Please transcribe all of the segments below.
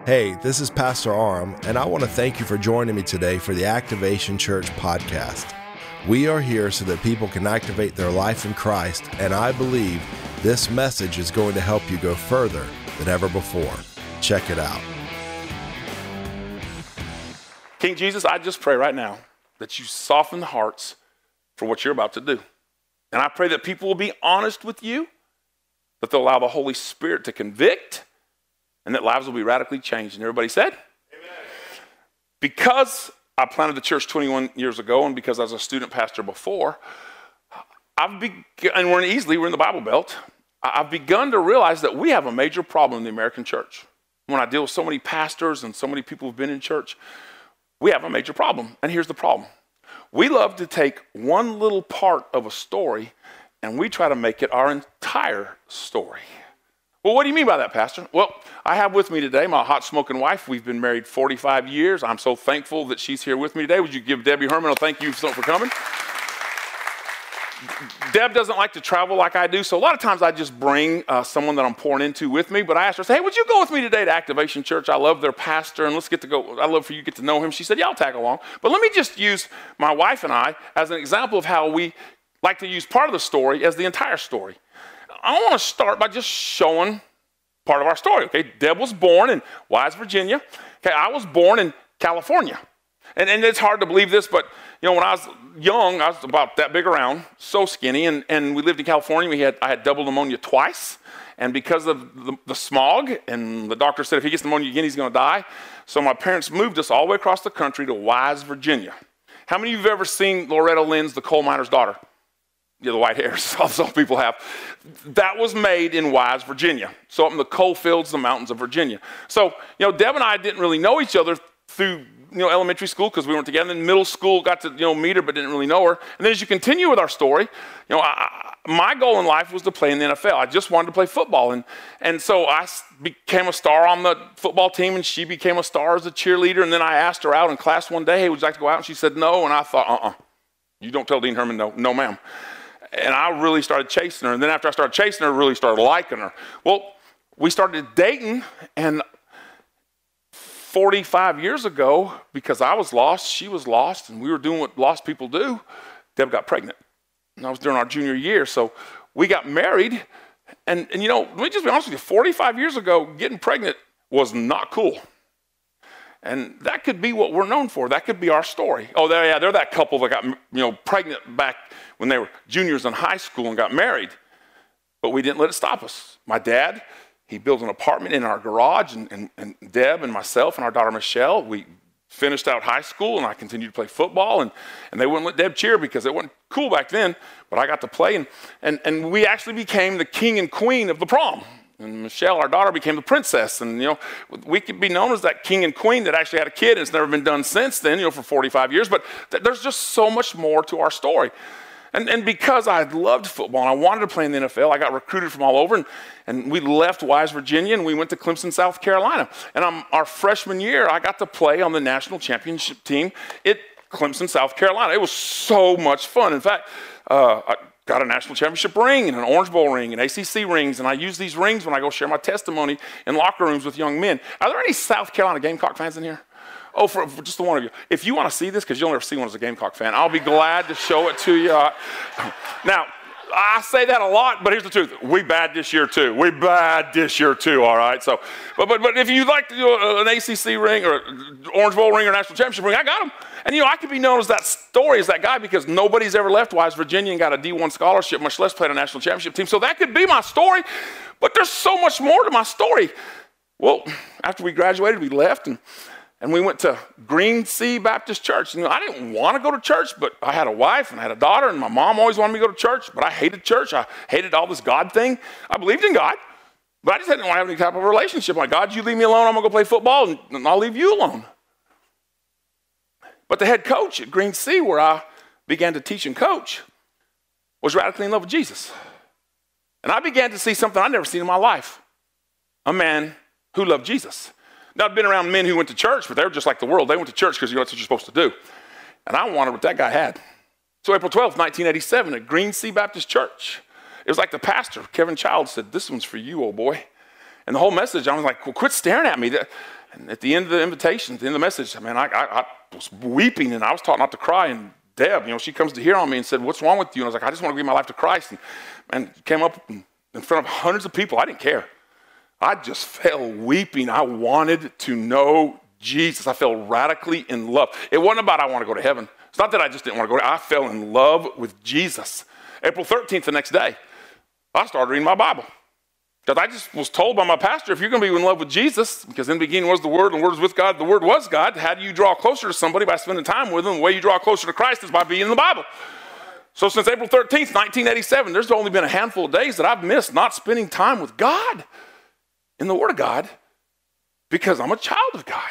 Hey, this is Pastor Aram, and I want to thank you for joining me today for the Activation Church podcast. We are here so that people can activate their life in Christ, and I believe this message is going to help you go further than ever before. Check it out. King Jesus, I just pray right now that you soften the hearts for what you're about to do. And I pray that people will be honest with you, that they'll allow the Holy Spirit to convict, and that lives will be radically changed. And everybody said? Amen. Because I planted the church 21 years ago, and because I was a student pastor before, and we're in the Bible Belt, I've begun to realize that we have a major problem in the American church. When I deal with so many pastors and so many people who've been in church, we have a major problem. And here's the problem. We love to take one little part of a story and we try to make it our entire story. Well, what do you mean by that, Pastor? Well, I have with me today my hot smoking wife. We've been married 45 years. I'm so thankful that she's here with me today. Would you give Debbie Herman a thank you for coming? Deb doesn't like to travel like I do, so a lot of times I just bring someone that I'm pouring into with me, but I asked her, hey, would you go with me today to Activation Church? I love their pastor, and let's get to go. I'd love for you to get to know him. She said, yeah, I'll tag along. But let me just use my wife and I as an example of how we like to use part of the story as the entire story. I want to start by just showing part of our story, okay? Deb was born in Wise, Virginia. Okay, I was born in California. And it's hard to believe this, but you know, when I was young, I was about that big around, so skinny, and we lived in California. I had double pneumonia twice, and because of the smog, and the doctor said if he gets pneumonia again, he's going to die. So my parents moved us all the way across the country to Wise, Virginia. How many of you have ever seen Loretta Lynn's The Coal Miner's Daughter? Yeah, the white hairs, some people have. That was made in Wise, Virginia. So up in the coal fields, the mountains of Virginia. So, you know, Deb and I didn't really know each other through, elementary school because we weren't together. In middle school, got to, meet her, but didn't really know her. And then as you continue with our story, my goal in life was to play in the NFL. I just wanted to play football. And so I became a star on the football team, and she became a star as a cheerleader. And then I asked her out in class one day, hey, would you like to go out? And she said no. And I thought, you don't tell Dean Herman no, ma'am. And I really started chasing her. And then after I started chasing her, I really started liking her. Well, we started dating, and 45 years ago, because I was lost, she was lost, and we were doing what lost people do, Deb got pregnant. And that was during our junior year. So we got married. And let me just be honest with you, 45 years ago, getting pregnant was not cool. And that could be what we're known for. That could be our story. Oh, they're that couple that got pregnant back when they were juniors in high school and got married. But we didn't let it stop us. My dad, he built an apartment in our garage, and Deb and myself and our daughter Michelle, we finished out high school, and I continued to play football, and they wouldn't let Deb cheer because it wasn't cool back then, but I got to play, and we actually became the king and queen of the prom. And Michelle, our daughter, became the princess. And, we could be known as that king and queen that actually had a kid, and it's never been done since then, for 45 years. But there's just so much more to our story. And because I loved football and I wanted to play in the NFL, I got recruited from all over. And we left Wise, Virginia, and we went to Clemson, South Carolina. And our freshman year, I got to play on the national championship team at Clemson, South Carolina. It was so much fun. In fact, I got a national championship ring and an Orange Bowl ring and ACC rings, and I use these rings when I go share my testimony in locker rooms with young men. Are there any South Carolina Gamecock fans in here? Oh, for just the one of you. If you want to see this, because you'll never see one as a Gamecock fan, I'll be glad to show it to you. Now, I say that a lot, but here's the truth. We bad this year too. All right? So, but if you'd like to do an ACC ring or Orange Bowl ring or national championship ring, I got them. And I could be known as that story, as that guy, because nobody's ever left Wise, Virginia and got a D1 scholarship, much less played a national championship team. So that could be my story, but there's so much more to my story. Well, after we graduated, we left, and we went to Green Sea Baptist Church. I didn't want to go to church, but I had a wife and I had a daughter, and my mom always wanted me to go to church, but I hated church. I hated all this God thing. I believed in God, but I just didn't want to have any type of relationship. Like, God, you leave me alone, I'm going to go play football, and I'll leave you alone. But the head coach at Green Sea, where I began to teach and coach, was radically in love with Jesus. And I began to see something I'd never seen in my life. A man who loved Jesus. Now, I've been around men who went to church, but they were just like the world. They went to church because that's what you're supposed to do. And I wanted what that guy had. So April 12th, 1987, at Green Sea Baptist Church, it was like the pastor, Kevin Child, said, this one's for you, old boy. And the whole message, I was like, well, quit staring at me. And at the end of the invitation, at the end of the message, man, I was weeping, and I was taught not to cry. And Deb, she comes to hear on me and said, "What's wrong with you?" And I was like, "I just want to give my life to Christ." And came up in front of hundreds of people. I didn't care. I just fell weeping. I wanted to know Jesus. I fell radically in love. It wasn't about I want to go to heaven. It's not that I just didn't want to go. I fell in love with Jesus. April 13th, the next day, I started reading my Bible. Because I just was told by my pastor, if you're going to be in love with Jesus, because in the beginning was the Word, and the Word was with God, the Word was God, how do you draw closer to somebody? By spending time with them. The way you draw closer to Christ is by being in the Bible. So since April 13th, 1987, there's only been a handful of days that I've missed not spending time with God in the Word of God because I'm a child of God.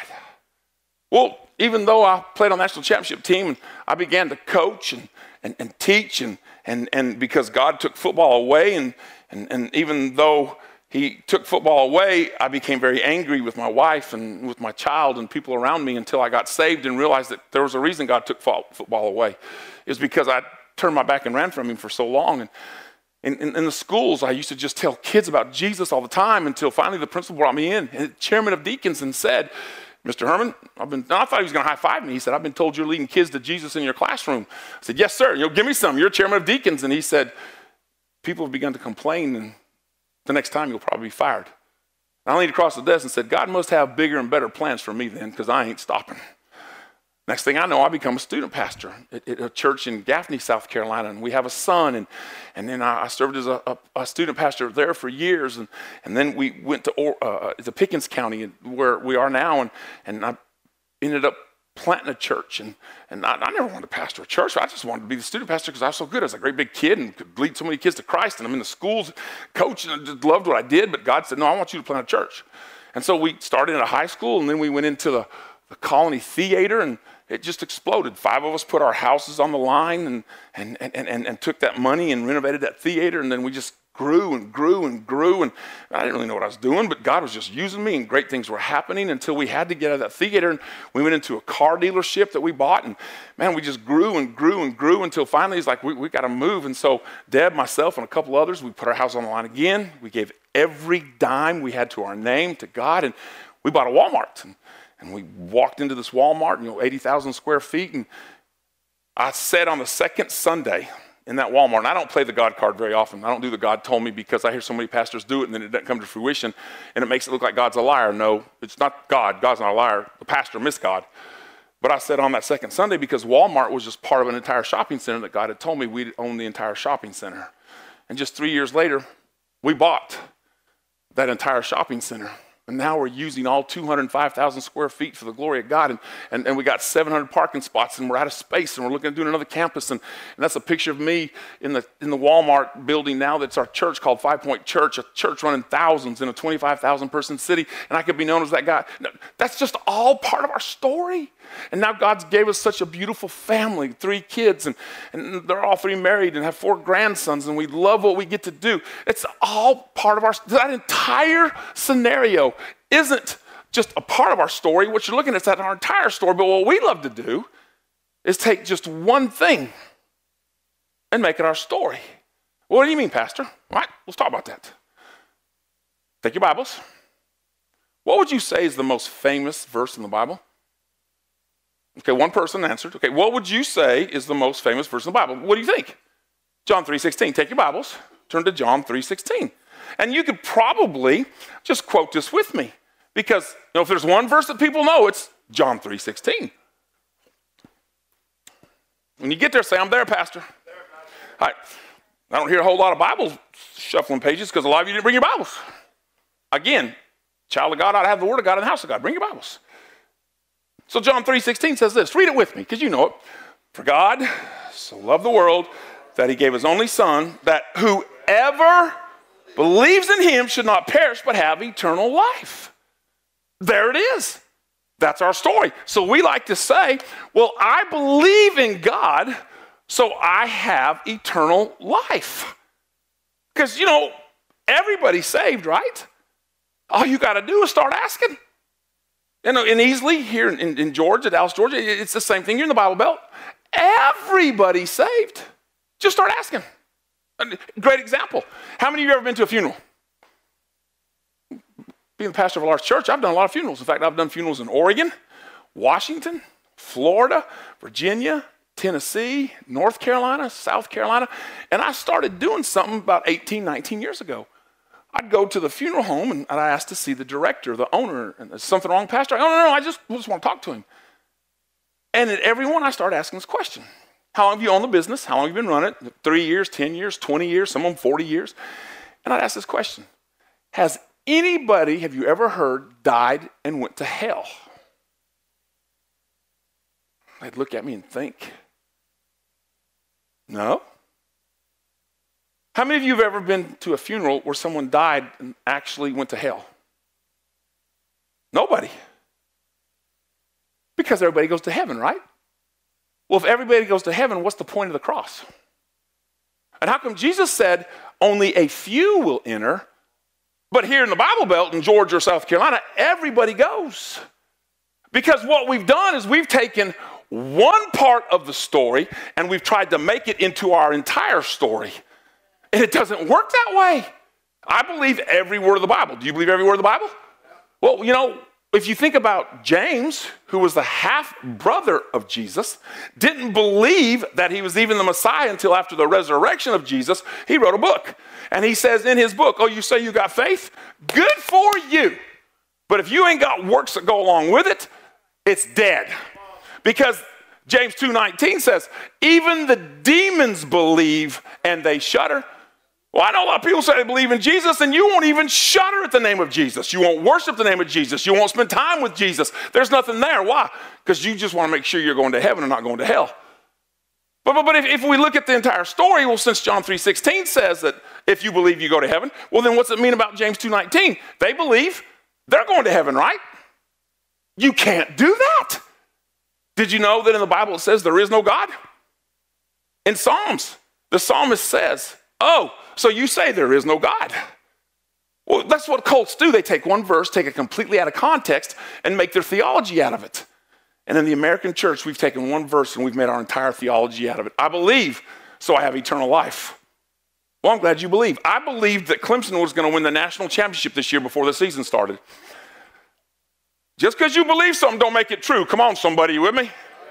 Well, even though I played on the national championship team and I began to coach and teach and because God took football away and even though he took football away, I became very angry with my wife and with my child and people around me until I got saved and realized that there was a reason God took football away. It was because I turned my back and ran from him for so long. And in the schools, I used to just tell kids about Jesus all the time until finally the principal brought me in, and the chairman of deacons, and said, "Mr. Herman, I thought he was going to high-five me." He said, "I've been told you're leading kids to Jesus in your classroom." I said, "Yes, sir. Give me some. You're chairman of deacons." And he said, "People have begun to complain, and the next time you'll probably be fired." And I leaned across the desk and said, "God must have bigger and better plans for me then, because I ain't stopping." Next thing I know, I become a student pastor at a church in Gaffney, South Carolina, and we have a son, and then I served as a student pastor there for years, and then we went to Pickens County, where we are now, and I ended up planting a church, and I never wanted to pastor a church. I just wanted to be the student pastor because I was so good. I was a great big kid and could lead so many kids to Christ, and I'm in the schools coaching, and I just loved what I did, but God said, "No, I want you to plant a church." And so we started in a high school, and then we went into the Colony Theater, and it just exploded. 5 of us put our houses on the line and took that money and renovated that theater, and then we just grew and grew and grew, and I didn't really know what I was doing, but God was just using me, and great things were happening until we had to get out of that theater, and we went into a car dealership that we bought, and man, we just grew and grew and grew until finally it's like, we got to move. And so Deb, myself, and a couple others, we put our house on the line again. We gave every dime we had to our name to God, and we bought a Walmart. And we walked into this Walmart, 80,000 square feet, and I said on the second Sunday in that Walmart, and I don't play the God card very often. I don't do the God told me because I hear so many pastors do it, and then it doesn't come to fruition, and it makes it look like God's a liar. No, it's not God. God's not a liar. The pastor missed God. But I said on that second Sunday because Walmart was just part of an entire shopping center that God had told me we'd own the entire shopping center. And just 3 years later, we bought that entire shopping center. And now we're using all 205,000 square feet for the glory of God. And we got 700 parking spots, and we're out of space, and we're looking at doing another campus. And that's a picture of me in the Walmart building now that's our church called 5 Point Church, a church running thousands in a 25,000 person city. And I could be known as that guy. No, that's just all part of our story. And now God's gave us such a beautiful family, 3 kids, and they're all 3 married and have 4 grandsons, and we love what we get to do. It's all part of that entire scenario isn't just a part of our story. What you're looking at is our entire story, but what we love to do is take just one thing and make it our story. What do you mean, Pastor? All right, let's talk about that. Take your Bibles. What would you say is the most famous verse in the Bible? Okay, one person answered. Okay, what would you say is the most famous verse in the Bible? What do you think? John 3:16. Take your Bibles, turn to John 3:16. And you could probably just quote this with me because if there's one verse that people know, it's John 3:16. When you get there, say, "I'm there, Pastor." All right. I don't hear a whole lot of Bible shuffling pages because a lot of you didn't bring your Bibles. Again, child of God ought to have the Word of God in the house of God. Bring your Bibles. So John 3:16 says this. Read it with me because you know it. "For God so loved the world that he gave his only son, that whoever believes in him should not perish but have eternal life." There it is. That's our story. So we like to say, well, I believe in God, so I have eternal life. Because, everybody's saved, right? All you got to do is start asking. And Easley, here in Georgia, Dallas, Georgia, it's the same thing. You're in the Bible Belt. Everybody's saved. Just start asking. Great example. How many of you have ever been to a funeral? being the pastor of a large church, I've done a lot of funerals. In fact, I've done funerals in Oregon, Washington, Florida, Virginia, Tennessee, North Carolina, South Carolina. And I started doing something about 18, 19 years ago. I'd go to the funeral home and I'd ask to see the director, the owner, and there's something wrong, Pastor? No, I just want to talk to him. And at every one, I started asking this question. How long have you owned the business? How long have you been running it? 3 years, 10 years, 20 years, some of them 40 years. And I'd ask this question. Have you ever heard, died and went to hell? They'd look at me and think, no. How many of you have ever been to a funeral where someone died and actually went to hell? Nobody. Because everybody goes to heaven, right? Well, if everybody goes to heaven, what's the point of the cross? And how come Jesus said only a few will enter, but here in the Bible Belt in Georgia or South Carolina, everybody goes? Because what we've done is we've taken one part of the story and we've tried to make it into our entire story. And it doesn't work that way. I believe every word of the Bible. Do you believe every word of the Bible? Well, if you think about James, who was the half-brother of Jesus, didn't believe that he was even the Messiah until after the resurrection of Jesus, he wrote a book. And he says in his book, you say you got faith? Good for you. But if you ain't got works that go along with it, it's dead. Because James 2:19 says, even the demons believe and they shudder. Well, I know a lot of people say they believe in Jesus and you won't even shudder at the name of Jesus. You won't worship the name of Jesus. You won't spend time with Jesus. There's nothing there. Why? Because you just want to make sure you're going to heaven and not going to hell. But if we look at the entire story, well, since John 3:16 says that if you believe you go to heaven, well, then what's it mean about James 2:19? They believe they're going to heaven, right? You can't do that. Did you know that in the Bible it says there is no God? In Psalms, the psalmist says, so you say there is no God. Well, that's what cults do. They take one verse, take it completely out of context, and make their theology out of it. And in the American church, we've taken one verse and we've made our entire theology out of it. I believe, so I have eternal life. Well, I'm glad you believe. I believed that Clemson was going to win the national championship this year before the season started. Just because you believe something don't make it true. Come on, somebody, you with me?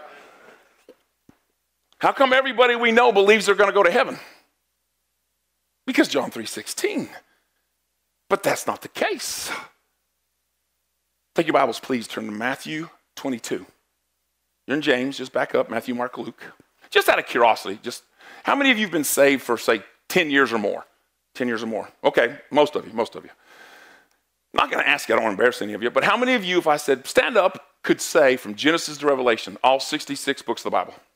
How come everybody we know believes they're going to go to heaven? Because John 3:16. But that's not the case. Take your Bibles, please. Turn to Matthew 22. You're in James. Just back up. Matthew, Mark, Luke. Just out of curiosity, how many of you have been saved for, say, 10 years or more? 10 years or more. Okay, most of you. I'm not going to ask you. I don't want to embarrass any of you. But how many of you, if I said, stand up, could say from Genesis to Revelation, all 66 books of the Bible?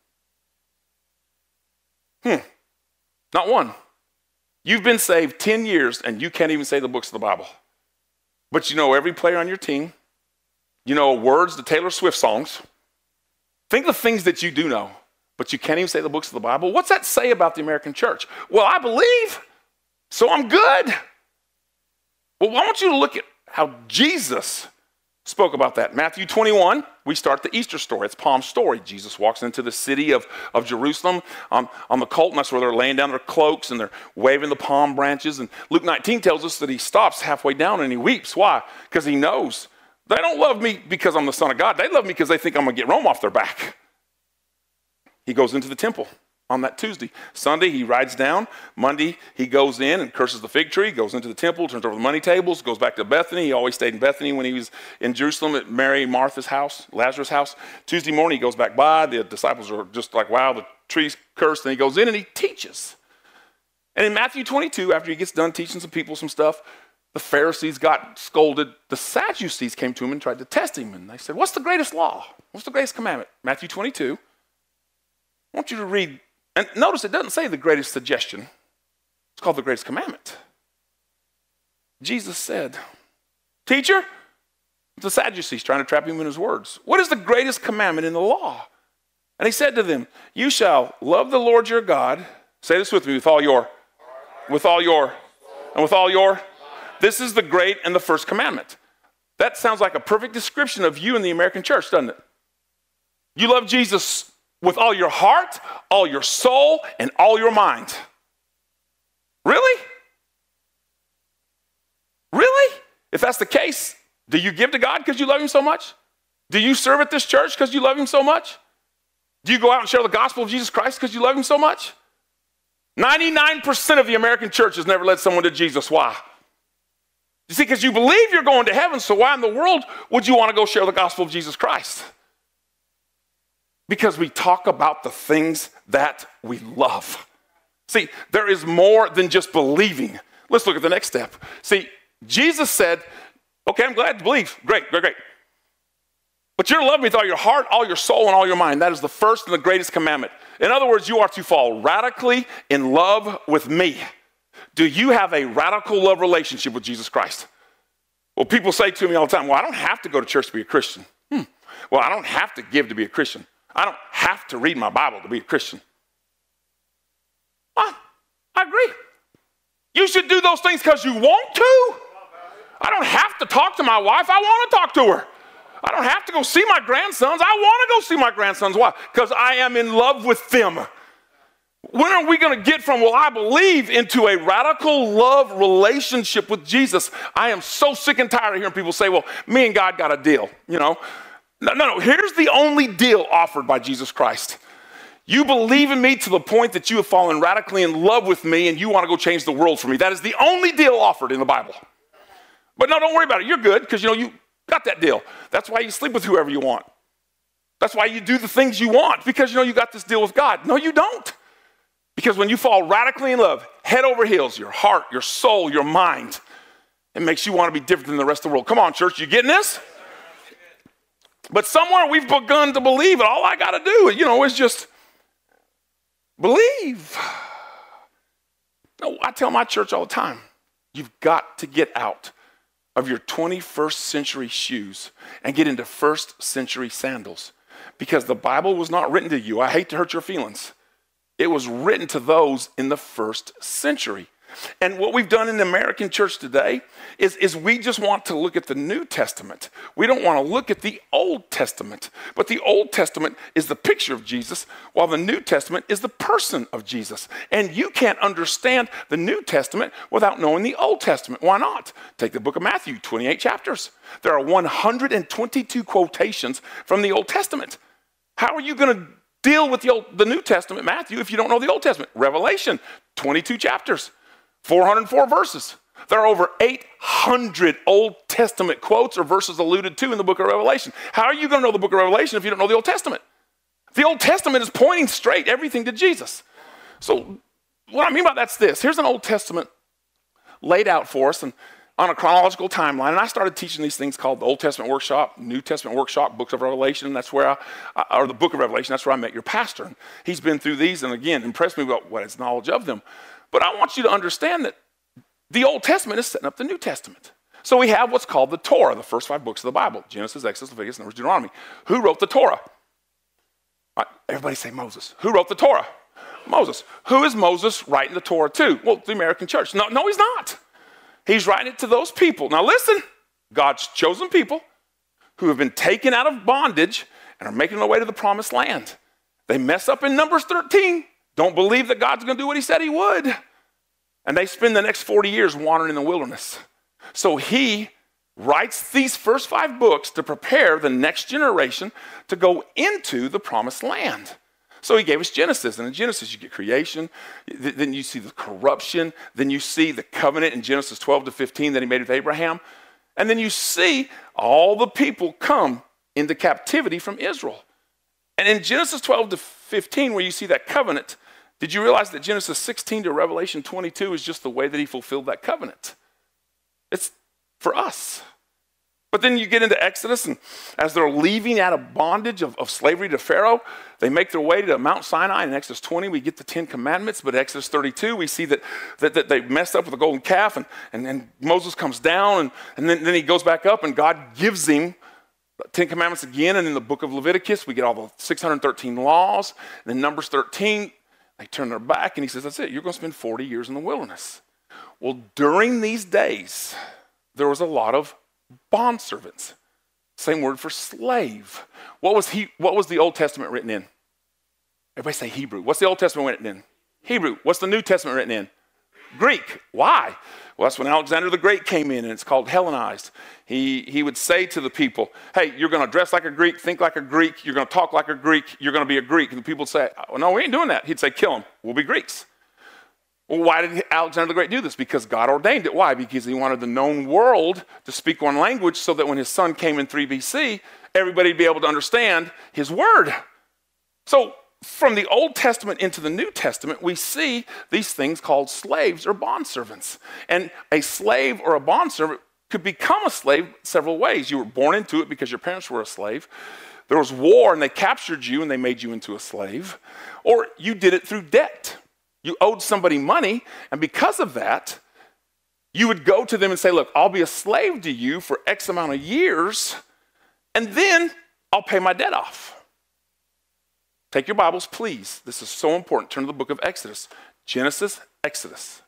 Not one. You've been saved 10 years and you can't even say the books of the Bible. But you know every player on your team. You know words to Taylor Swift songs. Think of the things that you do know, but you can't even say the books of the Bible. What's that say about the American church? Well, I believe, so I'm good. Well, I want you to look at how Jesus spoke about that. Matthew 21, we start the Easter story. It's Palm story. Jesus walks into the city of Jerusalem on the colt, and that's where they're laying down their cloaks and they're waving the palm branches. And Luke 19 tells us that he stops halfway down and he weeps. Why? Because he knows they don't love me because I'm the Son of God. They love me because they think I'm going to get Rome off their back. He goes into the temple on that Tuesday. Sunday, he rides down. Monday, he goes in and curses the fig tree, goes into the temple, turns over the money tables, goes back to Bethany. He always stayed in Bethany when he was in Jerusalem at Mary and Martha's house, Lazarus' house. Tuesday morning, he goes back by. The disciples are just like, wow, the tree's cursed. And he goes in and he teaches. And in Matthew 22, after he gets done teaching some people some stuff, the Pharisees got scolded. The Sadducees came to him and tried to test him. And they said, what's the greatest law? What's the greatest commandment? Matthew 22. I want you to read. And notice it doesn't say the greatest suggestion. It's called the greatest commandment. Jesus said, teacher, the Sadducees trying to trap him in his words. What is the greatest commandment in the law? And he said to them, you shall love the Lord your God. Say this with me, with all your. This is the great and the first commandment. That sounds like a perfect description of you in the American church, doesn't it? You love Jesus with all your heart, all your soul, and all your mind. Really? Really? If that's the case, do you give to God because you love him so much? Do you serve at this church because you love him so much? Do you go out and share the gospel of Jesus Christ because you love him so much? 99% of the American church has never led someone to Jesus. Why? You see, because you believe you're going to heaven, so why in the world would you want to go share the gospel of Jesus Christ? Because we talk about the things that we love. See, there is more than just believing. Let's look at the next step. See, Jesus said, okay, I'm glad to believe. Great. But you're to love me with all your heart, all your soul, and all your mind. That is the first and the greatest commandment. In other words, you are to fall radically in love with me. Do you have a radical love relationship with Jesus Christ? Well, people say to me all the time, well, I don't have to go to church to be a Christian. Well, I don't have to give to be a Christian. I don't have to read my Bible to be a Christian. Well, I agree. You should do those things because you want to. I don't have to talk to my wife. I want to talk to her. I don't have to go see my grandsons. I want to go see my grandsons. Why? Because I am in love with them. When are we going to get from, well, I believe, into a radical love relationship with Jesus? I am so sick and tired of hearing people say, well, me and God got a deal, No. Here's the only deal offered by Jesus Christ. You believe in me to the point that you have fallen radically in love with me and you want to go change the world for me. That is the only deal offered in the Bible. But no, don't worry about it. You're good because, you got that deal. That's why you sleep with whoever you want. That's why you do the things you want because, you got this deal with God. No, you don't. Because when you fall radically in love, head over heels, your heart, your soul, your mind, it makes you want to be different than the rest of the world. Come on, church, you getting this? But somewhere we've begun to believe it. All I got to do, is just believe. No, I tell my church all the time, you've got to get out of your 21st century shoes and get into first century sandals because the Bible was not written to you. I hate to hurt your feelings. It was written to those in the first century. And what we've done in the American church today is we just want to look at the New Testament. We don't want to look at the Old Testament. But the Old Testament is the picture of Jesus, while the New Testament is the person of Jesus. And you can't understand the New Testament without knowing the Old Testament. Why not? Take the book of Matthew, 28 chapters. There are 122 quotations from the Old Testament. How are you going to deal with the New Testament, Matthew, if you don't know the Old Testament? Revelation, 22 chapters. 404 verses. There are over 800 Old Testament quotes or verses alluded to in the book of Revelation. How are you going to know the book of Revelation if you don't know the Old Testament? The Old Testament is pointing straight everything to Jesus. So what I mean by that's this. Here's an Old Testament laid out for us and on a chronological timeline. And I started teaching these things called the Old Testament Workshop, New Testament Workshop, Books of Revelation. That's where or the book of Revelation, that's where I met your pastor. And he's been through these and again, impressed me about what his knowledge of them. But I want you to understand that the Old Testament is setting up the New Testament. So we have what's called the Torah, the first 5 books of the Bible, Genesis, Exodus, Leviticus, Numbers, Deuteronomy. Who wrote the Torah? Everybody say Moses. Who wrote the Torah? Moses. Who is Moses writing the Torah to? Well, the American church. No, he's not. He's writing it to those people. Now listen, God's chosen people who have been taken out of bondage and are making their way to the promised land. They mess up in Numbers 13. Don't believe that God's going to do what he said he would. And they spend the next 40 years wandering in the wilderness. So he writes these first 5 books to prepare the next generation to go into the promised land. So he gave us Genesis. And in Genesis, you get creation. Then you see the corruption. Then you see the covenant in Genesis 12 to 15 that he made with Abraham. And then you see all the people come into captivity from Israel. And in Genesis 12 to 15, where you see that covenant, did you realize that Genesis 16 to Revelation 22 is just the way that he fulfilled that covenant? It's for us. But then you get into Exodus, and as they're leaving out of bondage of slavery to Pharaoh, they make their way to Mount Sinai. In Exodus 20, we get the 10 Commandments, but in Exodus 32, we see that they messed up with the golden calf, and Moses comes down, and then he goes back up, and God gives him 10 Commandments again, and in the book of Leviticus, we get all the 613 laws. And then Numbers 13, they turn their back, and he says, that's it. You're going to spend 40 years in the wilderness. Well, during these days, there was a lot of bondservants. Same word for slave. What was the Old Testament written in? Everybody say Hebrew. What's the Old Testament written in? Hebrew. What's the New Testament written in? Greek. Why? Well, that's when Alexander the Great came in, and it's called Hellenized. He would say to the people, hey, you're going to dress like a Greek, think like a Greek, you're going to talk like a Greek, you're going to be a Greek. And the people would say, oh, no, we ain't doing that. He'd say, kill them. We'll be Greeks. Well, why did Alexander the Great do this? Because God ordained it. Why? Because he wanted the known world to speak one language so that when his son came in 3 BC, everybody would be able to understand his word. So from the Old Testament into the New Testament, we see these things called slaves or bondservants. And a slave or a bondservant could become a slave several ways. You were born into it because your parents were a slave. There was war and they captured you and they made you into a slave. Or you did it through debt. You owed somebody money, and because of that, you would go to them and say, look, I'll be a slave to you for X amount of years, and then I'll pay my debt off. Take your Bibles, please. This is so important. Turn to the book of Exodus. Genesis, Exodus.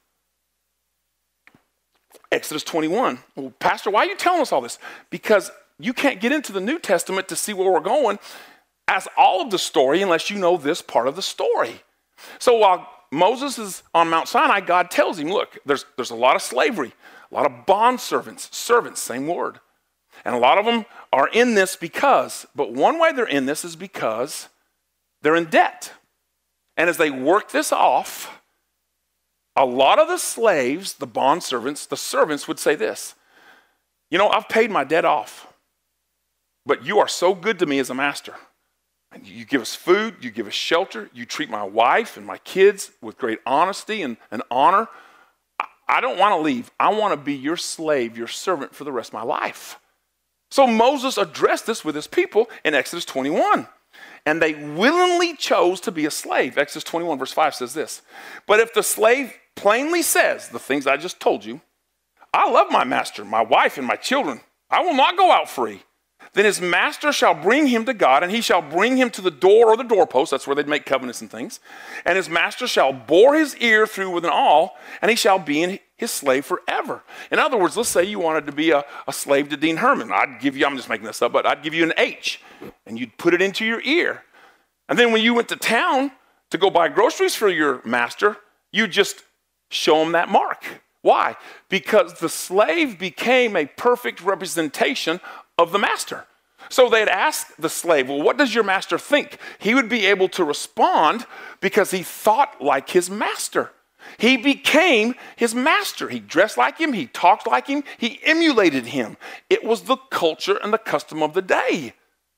Exodus 21. Well, Pastor, why are you telling us all this? Because you can't get into the New Testament to see where we're going as all of the story unless you know this part of the story. So while Moses is on Mount Sinai, God tells him, look, there's a lot of slavery, a lot of bondservants, servants, same word. And a lot of them are in this but one way they're in this is because they're in debt. And as they work this off, a lot of the slaves, the bondservants, the servants would say this, you know, I've paid my debt off, but you are so good to me as a master. You give us food, you give us shelter, you treat my wife and my kids with great honesty and honor. I don't want to leave. I want to be your slave, your servant for the rest of my life. So Moses addressed this with his people in Exodus 21. And they willingly chose to be a slave. Exodus 21 verse 5 says this, but if the slave plainly says the things I just told you, I love my master, my wife, and my children, I will not go out free. Then his master shall bring him to God, and he shall bring him to the door or the doorpost. That's where they'd make covenants and things. And his master shall bore his ear through with an awl, and he shall be his slave forever. In other words, let's say you wanted to be a slave to Dean Herman. I'd give you, I'm just making this up, but I'd give you an H, and you'd put it into your ear. And then when you went to town to go buy groceries for your master, you just show him that mark. Why? Because the slave became a perfect representation of the master. So they'd ask the slave, well, what does your master think? He would be able to respond because he thought like his master. He became his master. He dressed like him. He talked like him. He emulated him. It was the culture and the custom of the day.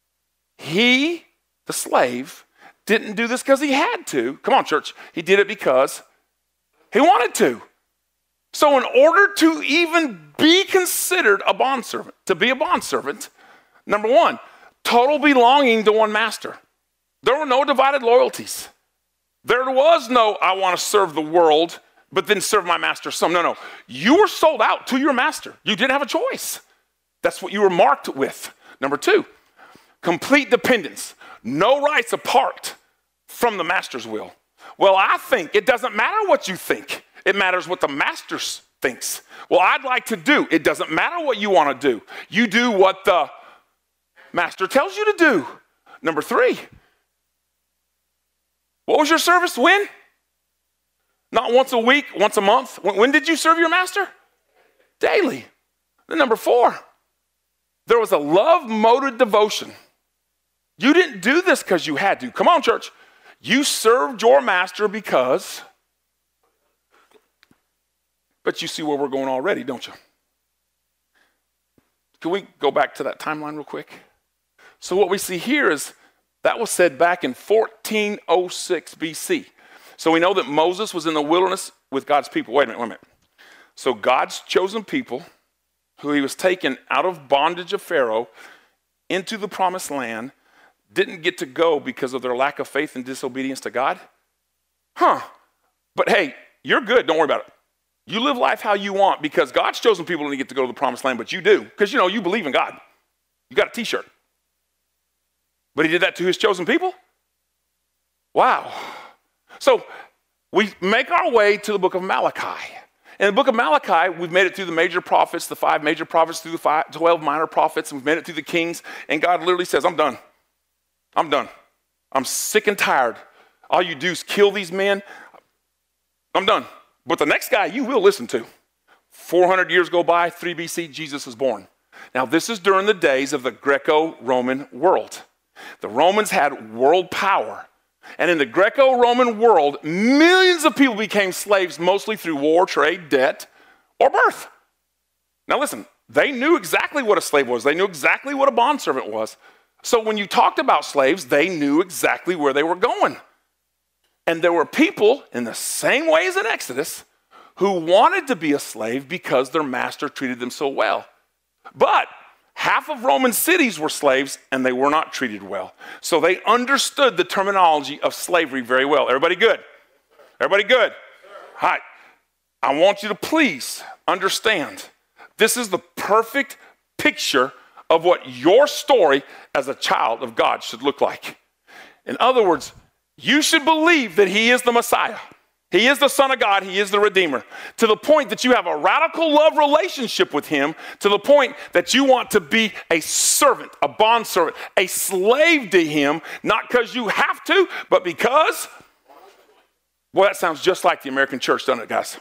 He, the slave, didn't do this because he had to. Come on, church. He did it because he wanted to. So in order to even be considered a bondservant, to be a bondservant, number one, total belonging to one master. There were no divided loyalties. There was no, I want to serve the world, but then serve my master some. No. You were sold out to your master. You didn't have a choice. That's what you were marked with. Number two, complete dependence. No rights apart from the master's will. Well, I think it doesn't matter what you think. It matters what the master thinks. Well, I'd like to do. It doesn't matter what you want to do. You do what the master tells you to do. Number three, what was your service? When? Not once a week, once a month. When did you serve your master? Daily. Then number four, there was a love-motivated devotion. You didn't do this because you had to. Come on, church. You served your master because... But you see where we're going already, don't you? Can we go back to that timeline real quick? So what we see here is that was said back in 1406 BC. So we know that Moses was in the wilderness with God's people. Wait a minute. So God's chosen people, who he was taken out of bondage of Pharaoh into the promised land, didn't get to go because of their lack of faith and disobedience to God? But hey, you're good. Don't worry about it. You live life how you want because God's chosen people didn't get to go to the promised land, but you do. Because, you believe in God. You got a t-shirt. But he did that to his chosen people? Wow. So we make our way to the book of Malachi. In the book of Malachi, we've made it through the major prophets, the 5 major prophets, through the 12 minor prophets, and we've made it through the kings, and God literally says, I'm done. I'm done. I'm sick and tired. All you do is kill these men. I'm done. But the next guy you will listen to. 400 years go by, 3 BC, Jesus is born. Now, this is during the days of the Greco-Roman world. The Romans had world power. And in the Greco-Roman world, millions of people became slaves mostly through war, trade, debt, or birth. Now listen, they knew exactly what a slave was. They knew exactly what a bondservant was. So when you talked about slaves, they knew exactly where they were going. And there were people in the same way as in Exodus who wanted to be a slave because their master treated them so well. But half of Roman cities were slaves and they were not treated well. So they understood the terminology of slavery very well. Everybody good? Everybody good? All right. I want you to please understand this is the perfect picture of what your story as a child of God should look like. In other words, you should believe that he is the Messiah. He is the Son of God. He is the Redeemer. To the point that you have a radical love relationship with him, to the point that you want to be a servant, a bondservant, a slave to him, not because you have to, but because, well, that sounds just like the American church, doesn't it, guys?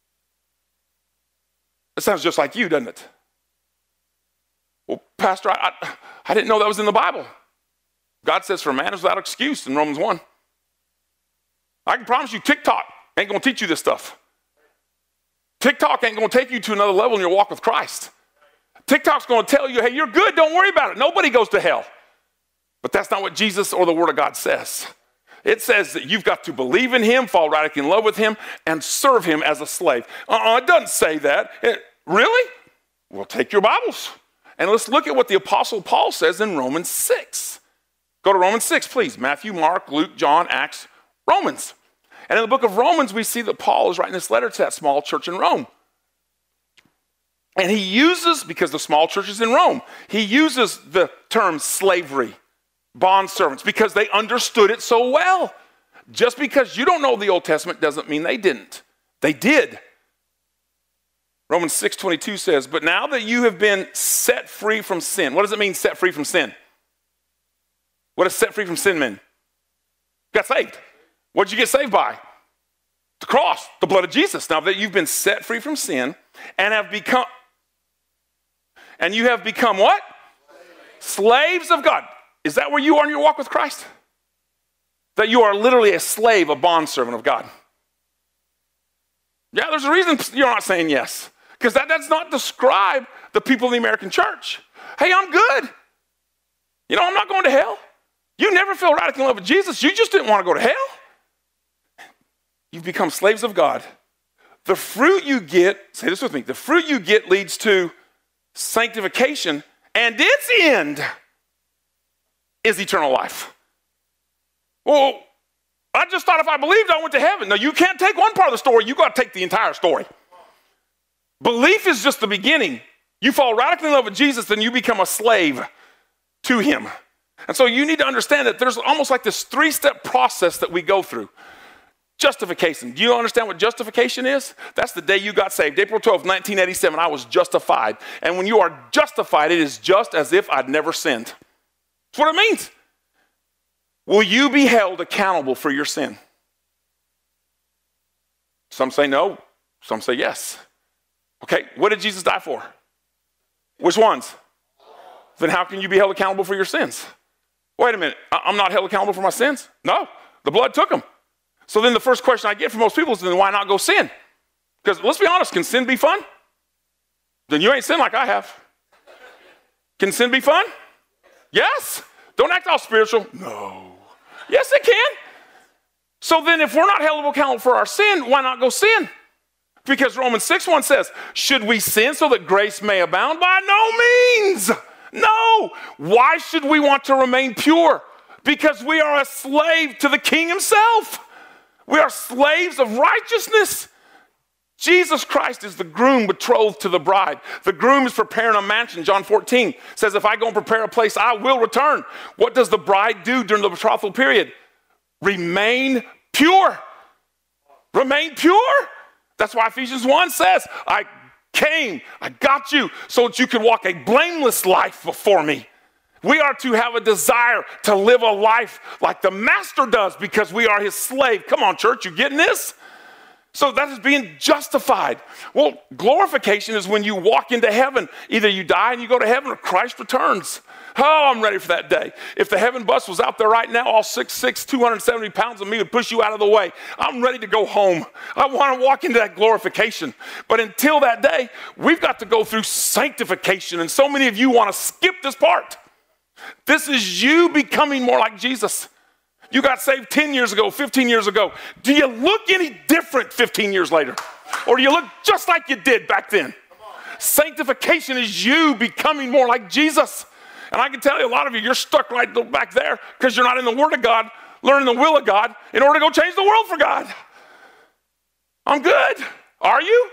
It sounds just like you, doesn't it? Well, Pastor, I didn't know that was in the Bible. God says for a man is without excuse in Romans 1. I can promise you TikTok ain't going to teach you this stuff. TikTok ain't going to take you to another level in your walk with Christ. TikTok's going to tell you, hey, you're good, don't worry about it. Nobody goes to hell. But that's not what Jesus or the Word of God says. It says that you've got to believe in him, fall radically in love with him, and serve him as a slave. It doesn't say that. Really? Well, take your Bibles. And let's look at what the Apostle Paul says in Romans 6. Go to Romans 6, please. Matthew, Mark, Luke, John, Acts, Romans. And in the book of Romans, we see that Paul is writing this letter to that small church in Rome. And he uses, because the small church is in Rome, he uses the term slavery, bondservants, because they understood it so well. Just because you don't know the Old Testament doesn't mean they didn't. They did. Romans 6:22 says, but now that you have been set free from sin. What does it mean, set free from sin? What does set free from sin mean? Got saved. What did you get saved by? The cross, the blood of Jesus. Now that you've been set free from sin and you have become what? Slaves of God. Is that where you are in your walk with Christ? That you are literally a slave, a bondservant of God. Yeah, there's a reason you're not saying yes. Because that does not describe the people in the American church. Hey, I'm good. You know, I'm not going to hell. You never fell radically in love with Jesus. You just didn't want to go to hell. You've become slaves of God. The fruit you get, say this with me, the fruit you get leads to sanctification, and its end is eternal life. Well, I just thought if I believed I went to heaven. No, you can't take one part of the story. You got to take the entire story. Belief is just the beginning. You fall radically in love with Jesus, then you become a slave to him. And so you need to understand that there's almost like this 3-step process that we go through. Justification. Do you understand what justification is? That's the day you got saved. April 12, 1987, I was justified. And when you are justified, it is just as if I'd never sinned. That's what it means. Will you be held accountable for your sin? Some say no, some say yes. Okay, what did Jesus die for? Which ones? Then how can you be held accountable for your sins? Wait a minute, I'm not held accountable for my sins? No, the blood took them. So then the first question I get from most people is, then why not go sin? Because let's be honest, can sin be fun? Then you ain't sinned like I have. Can sin be fun? Yes. Don't act all spiritual. No. Yes, it can. So then if we're not held accountable for our sin, why not go sin? Because Romans 6:1 says, should we sin so that grace may abound? By no means. No. Why should we want to remain pure? Because we are a slave to the King himself. We are slaves of righteousness. Jesus Christ is the groom betrothed to the bride. The groom is preparing a mansion. John 14 says, if I go and prepare a place, I will return. What does the bride do during the betrothal period? Remain pure. Remain pure. That's why Ephesians 1 says, I came, I got you so that you could walk a blameless life before me. We are to have a desire to live a life like the master does because we are his slave. Come on, church, you getting this? So that is being justified. Well, glorification is when you walk into heaven. Either you die and you go to heaven or Christ returns. Oh, I'm ready for that day. If the heaven bus was out there right now, all 6'6", 270 pounds of me would push you out of the way. I'm ready to go home. I want to walk into that glorification. But until that day, we've got to go through sanctification. And so many of you want to skip this part. This is you becoming more like Jesus. You got saved 10 years ago, 15 years ago. Do you look any different 15 years later? Or do you look just like you did back then? Sanctification is you becoming more like Jesus. And I can tell you, a lot of you, you're stuck right back there because you're not in the Word of God, learning the will of God in order to go change the world for God. I'm good. Are you?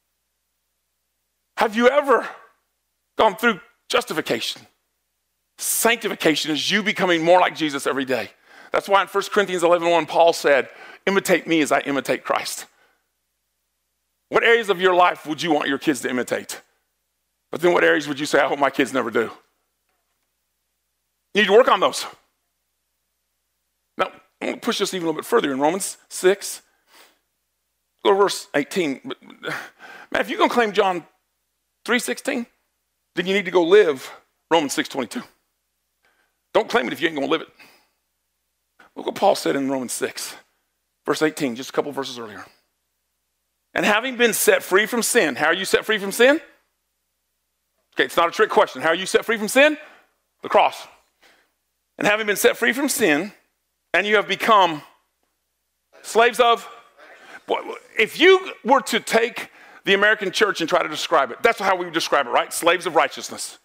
Have you ever gone through justification? Sanctification is you becoming more like Jesus every day. That's why in 1 Corinthians 11:1, Paul said, imitate me as I imitate Christ. What areas of your life would you want your kids to imitate? But then what areas would you say, I hope my kids never do? You need to work on those. Now, I'm going to push this even a little bit further in Romans 6. Go to verse 18. Man, if you're going to claim John 3:16, then you need to go live Romans 6:22. Don't claim it if you ain't going to live it. Look what Paul said in Romans 6, verse 18, just a couple verses earlier. And having been set free from sin, how are you set free from sin? Okay, it's not a trick question. How are you set free from sin? The cross. And having been set free from sin, and you have become slaves of, if you were to take the American church and try to describe it, that's how we would describe it, right? Slaves of righteousness.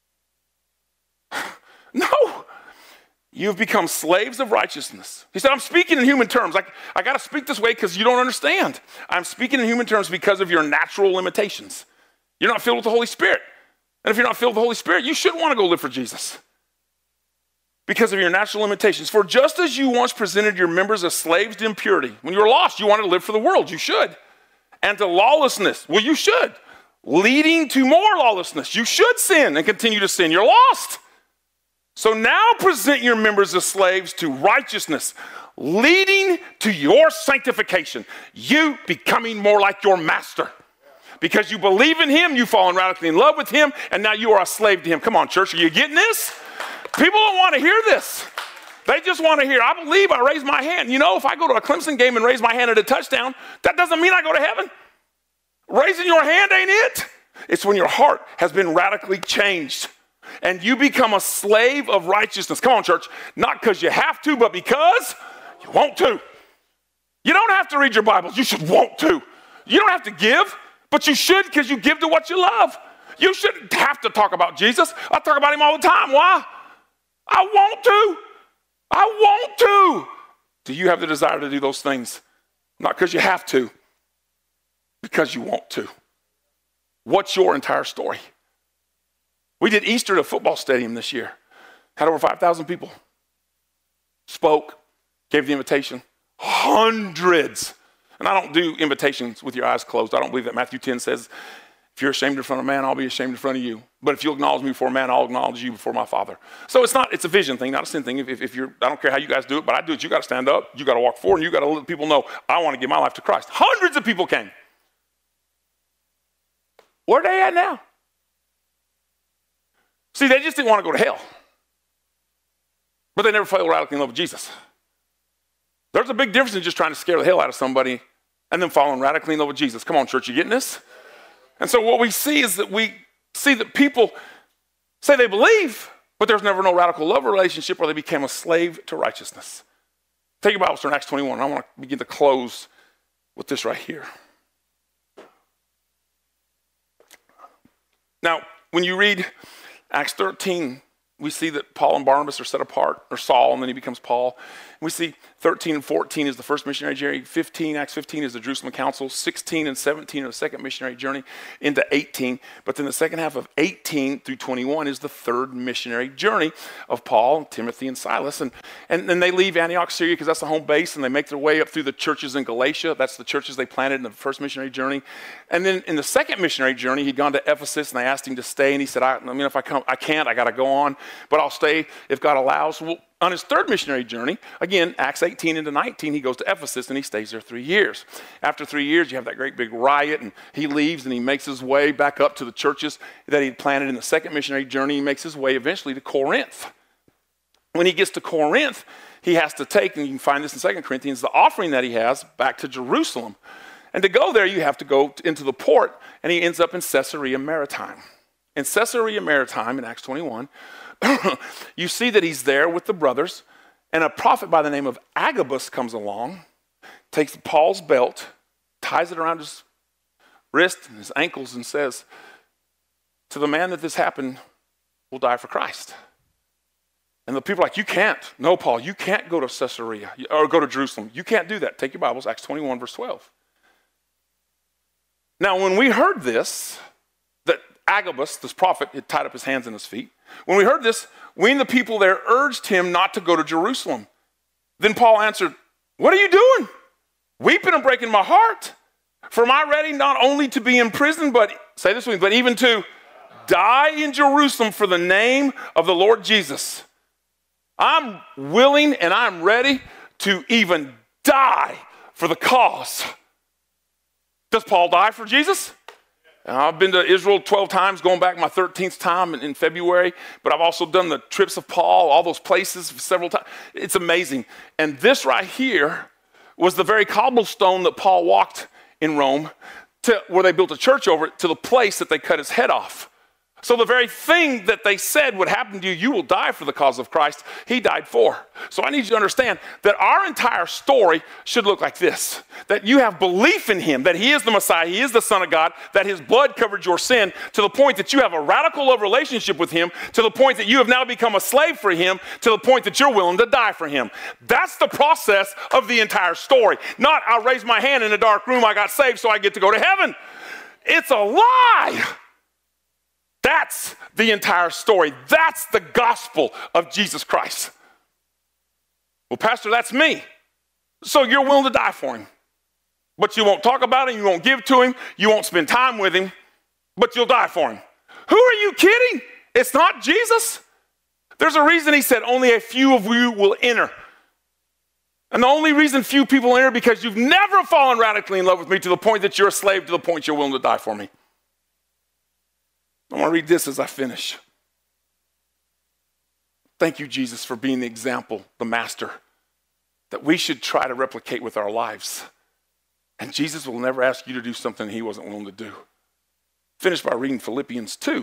No. You've become slaves of righteousness. He said, I'm speaking in human terms. I got to speak this way because you don't understand. I'm speaking in human terms because of your natural limitations. You're not filled with the Holy Spirit. And if you're not filled with the Holy Spirit, you shouldn't want to go live for Jesus because of your natural limitations. For just as you once presented your members as slaves to impurity, when you were lost, you wanted to live for the world. You should. And to lawlessness, well, you should. Leading to more lawlessness, you should sin and continue to sin. You're lost. So now present your members as slaves to righteousness, leading to your sanctification, you becoming more like your master. Because you believe in him, you've fallen radically in love with him, and now you are a slave to him. Come on, church, are you getting this? People don't want to hear this. They just want to hear, I believe, I raise my hand. You know, if I go to a Clemson game and raise my hand at a touchdown, that doesn't mean I go to heaven. Raising your hand ain't it. It's when your heart has been radically changed. And you become a slave of righteousness. Come on, church. Not because you have to, but because you want to. You don't have to read your Bibles. You should want to. You don't have to give, but you should because you give to what you love. You shouldn't have to talk about Jesus. I talk about him all the time. Why? I want to. I want to. Do you have the desire to do those things? Not because you have to, because you want to. What's your entire story? We did Easter at a football stadium this year. Had over 5,000 people. Spoke, gave the invitation. Hundreds. And I don't do invitations with your eyes closed. I don't believe that Matthew 10 says, if you're ashamed in front of man, I'll be ashamed in front of you. But if you'll acknowledge me before man, I'll acknowledge you before my Father. So it's a vision thing, not a sin thing. If you're, I don't care how you guys do it, but I do it. You got to stand up. You got to walk forward. And you got to let people know, I want to give my life to Christ. Hundreds of people came. Where are they at now? See, they just didn't want to go to hell. But they never fell radically in love with Jesus. There's a big difference in just trying to scare the hell out of somebody and then falling radically in love with Jesus. Come on, church, you getting this? And so what we see is that we see that people say they believe, but there's never no radical love relationship where they became a slave to righteousness. Take your Bibles, turn to Acts 21. I want to begin to close with this right here. Now, when you read Acts 13, we see that Paul and Barnabas are set apart, or Saul, and then he becomes Paul. We see 13 and 14 is the first missionary journey. Acts 15 is the Jerusalem Council. 16 and 17 are the second missionary journey into 18. But then the second half of 18 through 21 is the third missionary journey of Paul, Timothy, and Silas. And then they leave Antioch, Syria, because that's the home base, and they make their way up through the churches in Galatia. That's the churches they planted in the first missionary journey. And then in the second missionary journey, he'd gone to Ephesus, and they asked him to stay, and he said, if I come, I can't, I got to go on. but I'll stay if God allows. Well, on his third missionary journey, again, Acts 18 into 19, he goes to Ephesus and he stays there 3 years. After 3 years, you have that great big riot, and he leaves and he makes his way back up to the churches that he had planted in the second missionary journey. He makes his way eventually to Corinth. When he gets to Corinth, he has to take, and you can find this in 2 Corinthians, the offering that he has back to Jerusalem. And to go there, you have to go into the port, and he ends up in Caesarea Maritime. In Caesarea Maritime, in Acts 21, you see that he's there with the brothers, and a prophet by the name of Agabus comes along, takes Paul's belt, ties it around his wrist and his ankles, and says, to the man that this happened will die for Christ. And the people are like, you can't. No, Paul, you can't go to Caesarea or go to Jerusalem. You can't do that. Take your Bibles, Acts 21, verse 12. Now, when we heard this, that Agabus, this prophet, had tied up his hands and his feet, when we heard this, we and the people there urged him not to go to Jerusalem. Then Paul answered, what are you doing? Weeping and breaking my heart? For am I ready not only to be in prison, but, say this with me, but even to die in Jerusalem for the name of the Lord Jesus? I'm willing and I'm ready to even die for the cause. Does Paul die for Jesus? I've been to Israel 12 times, going back my 13th time in February, but I've also done the trips of Paul, all those places several times. It's amazing. And this right here was the very cobblestone that Paul walked in Rome to where they built a church over it, to the place that they cut his head off. So the very thing that they said would happen to you, you will die for the cause of Christ, he died for. So I need you to understand that our entire story should look like this. That you have belief in him, that he is the Messiah, he is the Son of God, that his blood covered your sin, to the point that you have a radical love relationship with him, to the point that you have now become a slave for him, to the point that you're willing to die for him. That's the process of the entire story. Not, I raised my hand in a dark room, I got saved, so I get to go to heaven. It's a lie. That's the entire story. That's the gospel of Jesus Christ. Well, Pastor, that's me. So you're willing to die for him. But you won't talk about him, you won't give to him, you won't spend time with him, but you'll die for him. Who are you kidding? It's not Jesus. There's a reason he said only a few of you will enter. And the only reason few people enter because you've never fallen radically in love with me to the point that you're a slave, to the point you're willing to die for me. I want to read this as I finish. Thank you, Jesus, for being the example, the master, that we should try to replicate with our lives. And Jesus will never ask you to do something he wasn't willing to do. Finish by reading Philippians 2.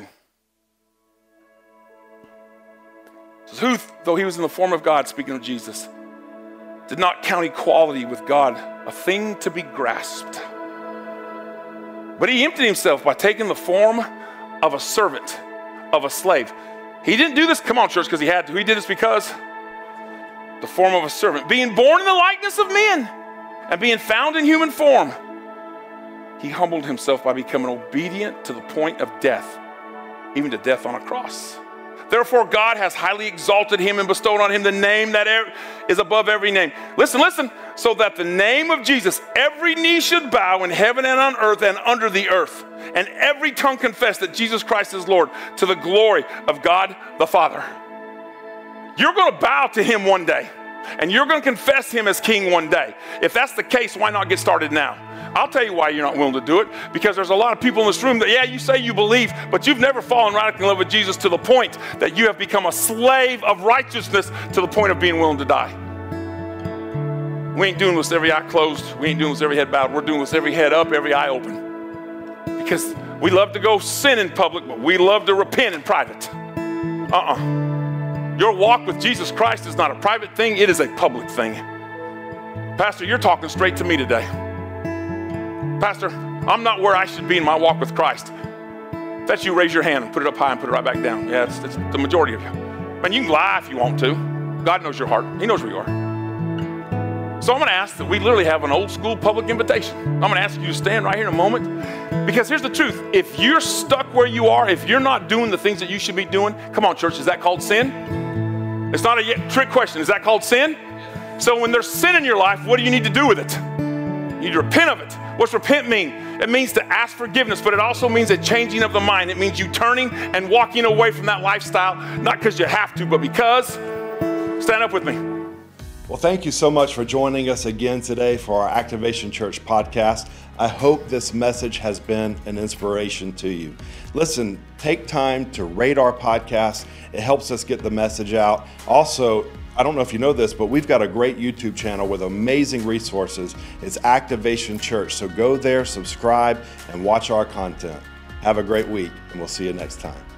It says, who, though he was in the form of God, speaking of Jesus, did not count equality with God a thing to be grasped. But he emptied himself by taking the form of a servant, of a slave. He didn't do this, come on church, because he had to. He did this because the form of a servant, being born in the likeness of men and being found in human form, he humbled himself by becoming obedient to the point of death, even to death on a cross. Therefore, God has highly exalted him and bestowed on him the name that is above every name. Listen, listen. So that the name of Jesus, every knee should bow in heaven and on earth and under the earth, and every tongue confess that Jesus Christ is Lord, to the glory of God the Father. You're going to bow to him one day, and you're going to confess him as King one day. If that's the case, why not get started now? I'll tell you why you're not willing to do it, because there's a lot of people in this room that, yeah, you say you believe, but you've never fallen radically in love with Jesus to the point that you have become a slave of righteousness to the point of being willing to die. We ain't doing this every eye closed. We ain't doing this every head bowed. We're doing this every head up, every eye open. Because we love to go sin in public, but we love to repent in private. Your walk with Jesus Christ is not a private thing. It is a public thing. Pastor, you're talking straight to me today. Pastor, I'm not where I should be in my walk with Christ. If that's you, raise your hand and put it up high and put it right back down. Yeah, it's the majority of you. Man, you can lie if you want to. God knows your heart. He knows where you are. So I'm going to ask that we literally have an old school public invitation. I'm going to ask you to stand right here in a moment. Because here's the truth. If you're stuck where you are, if you're not doing the things that you should be doing, come on, church, is that called sin? It's not a trick question. Is that called sin? So when there's sin in your life, what do you need to do with it? You You need to repent of it. What's repent mean? It means to ask forgiveness, but it also means a changing of the mind. It means you turning and walking away from that lifestyle, not because you have to, but because. Stand up with me. Well, thank you so much for joining us again today for our Activation Church podcast. I hope this message has been an inspiration to you. Listen, take time to rate our podcast. It helps us get the message out. Also, I don't know if you know this, but we've got a great YouTube channel with amazing resources. It's Activation Church. So go there, subscribe, and watch our content. Have a great week, and we'll see you next time.